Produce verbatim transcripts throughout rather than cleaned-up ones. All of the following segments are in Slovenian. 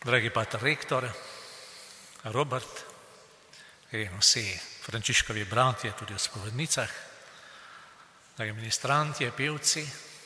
dragi pater rektor, Robert in vsi Frančiškovi bratje tudi v spovednicah, dragi ministrantje, pevci,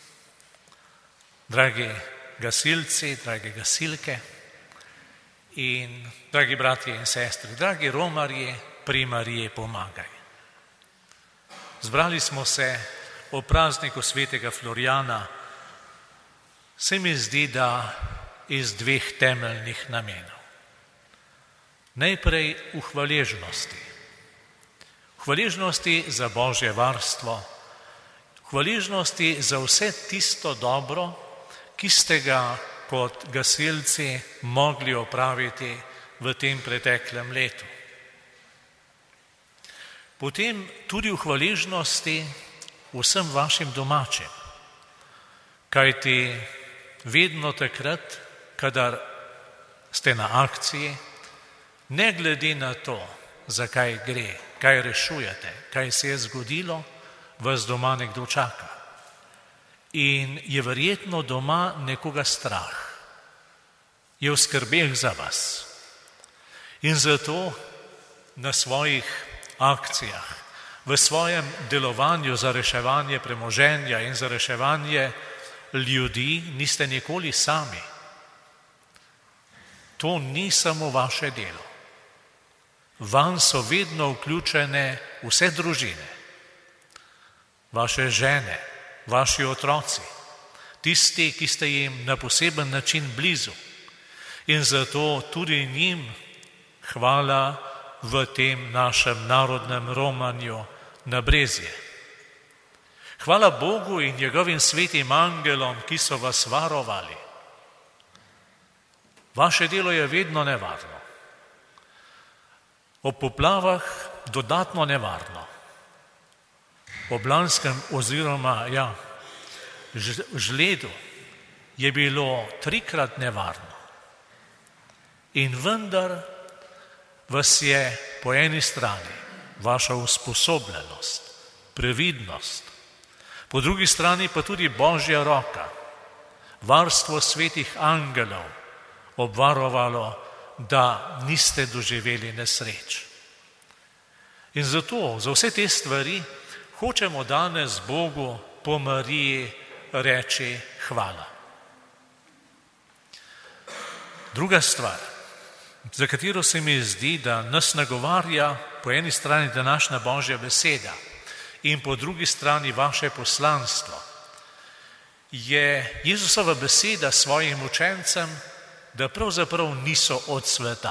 dragi gasilci, dragi gasilke in dragi bratje in sestre, dragi romarji, pri Mariji pomagaj. Zbrali smo se o prazniku svetega Florijana, se mi zdi, da iz dveh temeljnih namenov. Najprej v hvaležnosti. V hvaležnosti za Božje varstvo, v hvaležnosti za vse tisto dobro, ki ste ga kot gasilci mogli opraviti v tem preteklem letu. Potem tudi v hvaležnosti vsem vašim domačim, kajti vedno takrat, kadar ste na akciji, ne glede na to, zakaj gre, kaj rešujete, kaj se je zgodilo, vas doma nekdo čaka. In je verjetno doma nekoga strah, je v skrbeh za vas. In zato na svojih akcijah, v svojem delovanju za reševanje premoženja in za reševanje ljudi niste nikoli sami. To ni samo vaše delo. Vanj so vedno vključene vse družine, vaše žene, vaši otroci, tisti, ki ste jim na poseben način blizu. In zato tudi njim hvala v tem našem narodnem romanju na Brezje. Hvala Bogu in njegovim svetim angelom, ki so vas varovali. Vaše delo je vedno nevarno. Ob poplavah dodatno nevarno. Ob lanskem oziroma ja, žledu je bilo trikrat nevarno. In vendar vas je po eni strani vaša usposobljenost, previdnost, po drugi strani pa tudi Božja roka, varstvo svetih angelov obvarovalo, da niste doživeli nesreč. In zato za vse te stvari hočemo danes Bogu po Mariji reči hvala. Druga stvar, za katero se mi zdi, da nas nagovarja po eni strani današnja Božja beseda in po drugi strani vaše poslanstvo, je Jezusova beseda svojim učencem, da pravzaprav niso od sveta.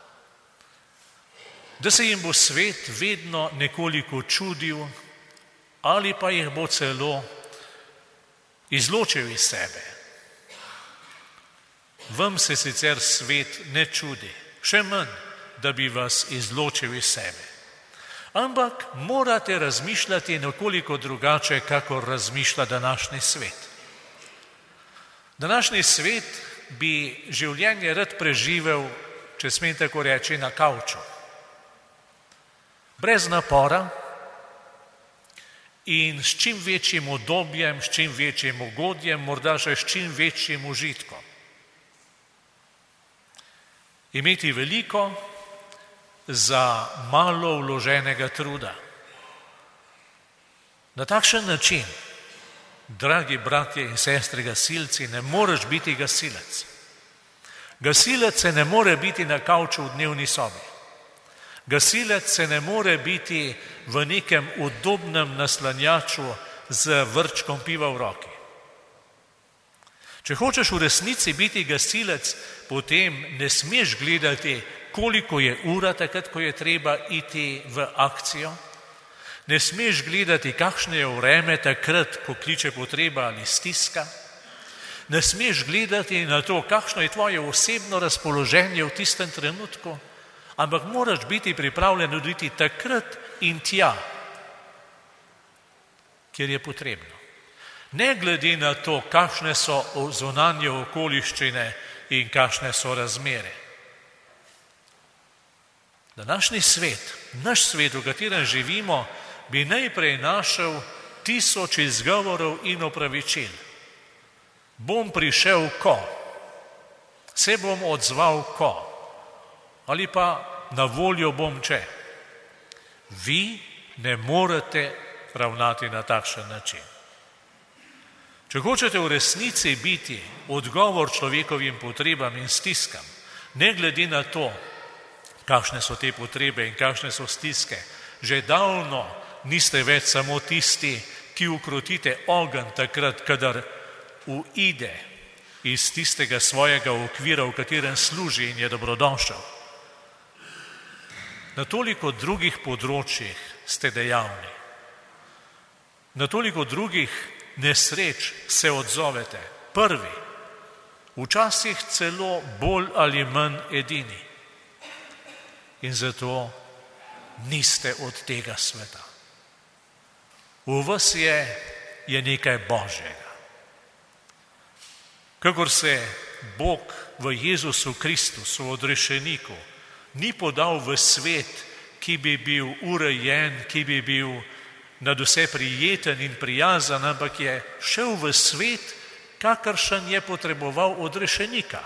Da se jim bo svet vedno nekoliko čudil ali pa jih bo celo izločil iz sebe. Vam se sicer svet ne čudi, še manj, da bi vas izločil iz sebe. Ampak morate razmišljati nekoliko drugače, kakor razmišlja današnji svet. Današnji svet bi življenje rad preživel, če smem tako reči, na kavču. Brez napora in s čim večjim udobjem, s čim večjim ugodjem, morda še s čim večjim užitkom. Imeti veliko za malo vloženega truda. Na takšen način, dragi bratje in sestre gasilci, ne moreš biti gasilec. Gasilec se ne more biti na kavču v dnevni sobi. Gasilec se ne more biti v nekem udobnem naslanjaču z vrčkom piva v roki. Če hočeš v resnici biti gasilec, potem ne smeš gledati, koliko je ura takrat, ko je treba iti v akcijo. Ne smeš gledati, kakšno je vreme takrat, ko kliče potreba ali stiska. Ne smeš gledati na to, kakšno je tvoje osebno razpoloženje v tistem trenutku, ampak moraš biti pripravljen oditi takrat in tja, kjer je potrebno. Ne glede na to, kakšne so zunanje okoliščine in kakšne so razmere. Današnji svet, naš svet, v katerem živimo, bi najprej našel tisoč izgovorov in opravičil. Bom prišel ko? Se bom odzval, ko, ali pa na voljo bom, če. Vi ne morete ravnati na takšen način. Če hočete v resnici biti odgovor človekovim potrebam in stiskam, ne glede na to, kakšne so te potrebe in kakšne so stiske, že davno niste več samo tisti, ki ukrotite ogenj takrat, kadar uide iz tistega svojega okvira, v katerem služi in je dobrodošel. Na toliko drugih področjih ste dejavni. Na toliko drugih nesreč se odzovete. Prvi, včasih celo bolj ali manj edini. In zato niste od tega sveta. V vas je, je nekaj Božjega. Kakor se Bog v Jezusu Kristusu, odrešeniku, ni podal v svet, ki bi bil urejen, ki bi bil nad vse prijeten in prijazen, ampak je šel v svet, kakršen je potreboval odrešenika.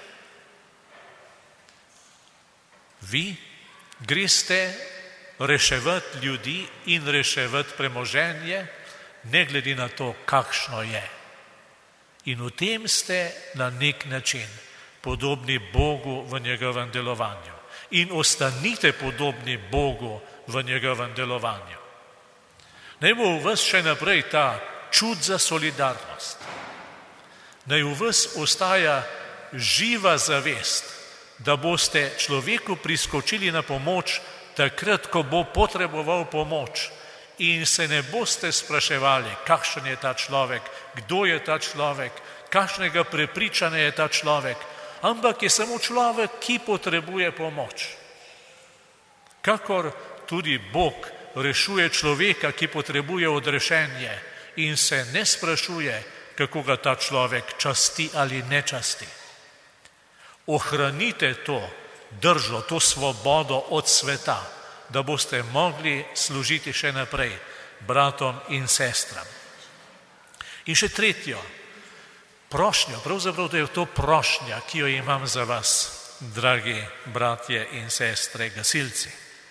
Vi greste reševati ljudi in reševati premoženje, ne glede na to, kakšno je. In v tem ste na nek način podobni Bogu v njegovem delovanju. In ostanite podobni Bogu v njegovem delovanju. Naj bo v vas še naprej ta čut za solidarnost. Naj v vas ostaja živa zavest, da boste človeku priskočili na pomoč takrat, ko bo potreboval pomoč in se ne boste spraševali, kakšen je ta človek, kdo je ta človek, kakšnega prepričanja je ta človek, ampak je samo človek, ki potrebuje pomoč. Kakor tudi Bog rešuje človeka, ki potrebuje odrešenje in se ne sprašuje, kako ga ta človek časti ali ne časti. Ohranite to držo, to svobodo od sveta, da boste mogli služiti še naprej bratom in sestram. In še tretjo, prošnjo, pravzaprav to je to prošnja, ki jo imam za vas, dragi bratje in sestre, gasilci.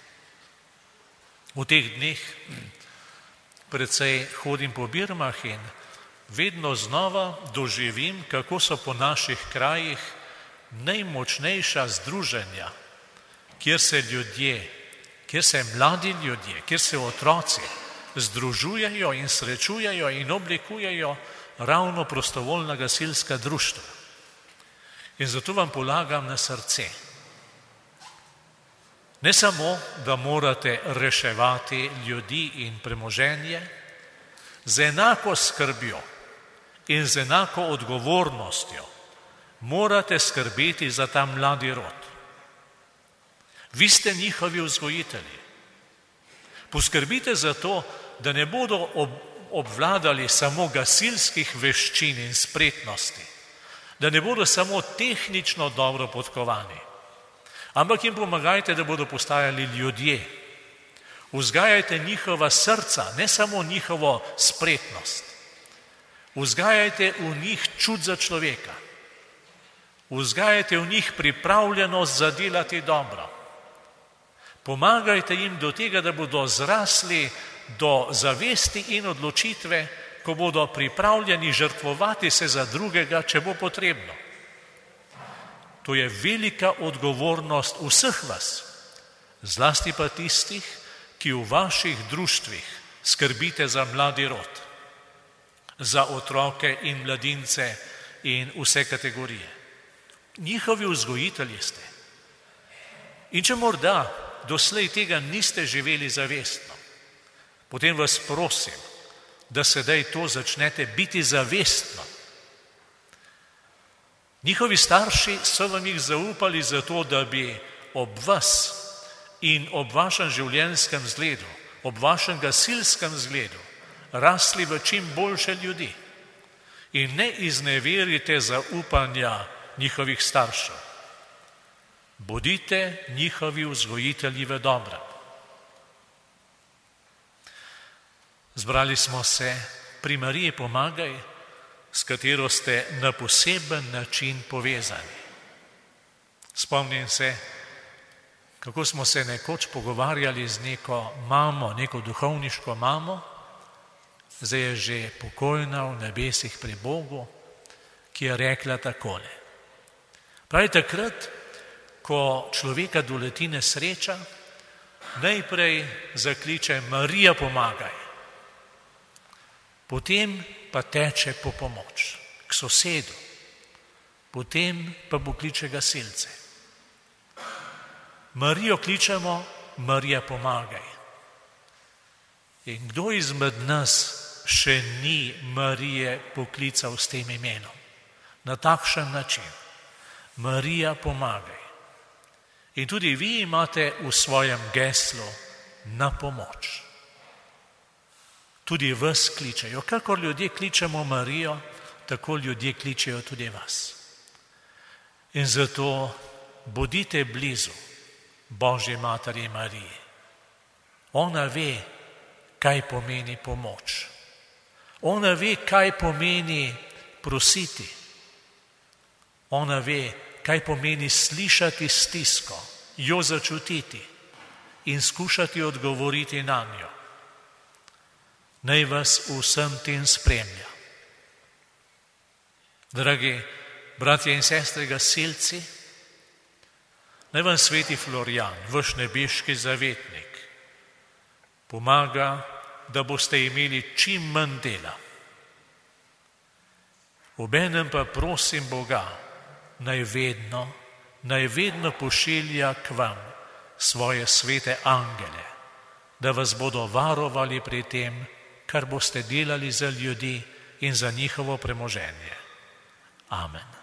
V teh dneh precej hodim po Birmah in vedno znova doživim, kako so po naših krajih najmočnejša združenja, kjer se ljudje, kjer se mladi ljudje, kjer se otroci združujejo in srečujejo in oblikujejo ravno prostovoljna gasilska društva. In zato vam polagam na srce. Ne samo, da morate reševati ljudi in premoženje, z enako skrbjo in z enako odgovornostjo morate skrbeti za ta mladi rod. Vi ste njihovi vzgojitelji. Poskrbite za to, da ne bodo ob, obvladali samo gasilskih veščin in spretnosti, da ne bodo samo tehnično dobro podkovani, ampak jim pomagajte, da bodo postajali ljudje. Vzgajajte njihova srca, ne samo njihovo spretnost. Vzgajajte v njih čut za človeka. Vzgajajte v njih pripravljenost za delati dobro. Pomagajte jim do tega, da bodo zrasli do zavesti in odločitve, ko bodo pripravljeni žrtvovati se za drugega, če bo potrebno. To je velika odgovornost vseh vas, zlasti pa tistih, ki v vaših društvih skrbite za mladi rod, za otroke in mladince in vse kategorije. Njihovi vzgojitelji ste. In če morda doslej tega niste živeli zavestno, potem vas prosim, da sedaj to začnete biti zavestno. Njihovi starši so vam jih zaupali zato, da bi ob vas in ob vašem življenjskem zgledu, ob vašem gasilskem zgledu rasli v čim boljše ljudi. In ne izneverite zaupanja njihovih staršev. Bodite njihovi vzgojitelji v dobrem. Zbrali smo se pri Mariji Pomagaj, s katero ste na poseben način povezani. Spomnim se, kako smo se nekoč pogovarjali z neko mamo, neko duhovniško mamo, zdaj je že pokojna v nebesih pri Bogu, ki je rekla takole. Pravi, takrat, ko človeka doleti nesreča, najprej zakliče Marija, pomagaj. Potem pa teče po pomoč k sosedu. Potem pa pokliče gasilce. Marijo kličemo, Marija, pomagaj. In kdo izmed nas še ni Marije poklical s tem imenom? Na takšen način. Marija, pomagaj. In tudi vi imate v svojem geslu na pomoč. Tudi vas kličejo. Kakor ljudje kličemo Marijo, tako ljudje kličejo tudi vas. In zato bodite blizu Božji materi Mariji. Ona ve, kaj pomeni pomoč. Ona ve, kaj pomeni prositi. Ona ve, kaj pomeni slišati stisko, jo začutiti in skušati odgovoriti na njo. Naj vas vsem tem spremlja. Dragi bratje in sestre gasilci, naj vam sveti Florjan, vaš nebeški zavetnik, pomaga, da boste imeli čim manj dela. Obenem pa prosim Boga, naj vedno, naj vedno pošilja k vam svoje svete angele, da vas bodo varovali pri tem, kar boste delali za ljudi in za njihovo premoženje. Amen.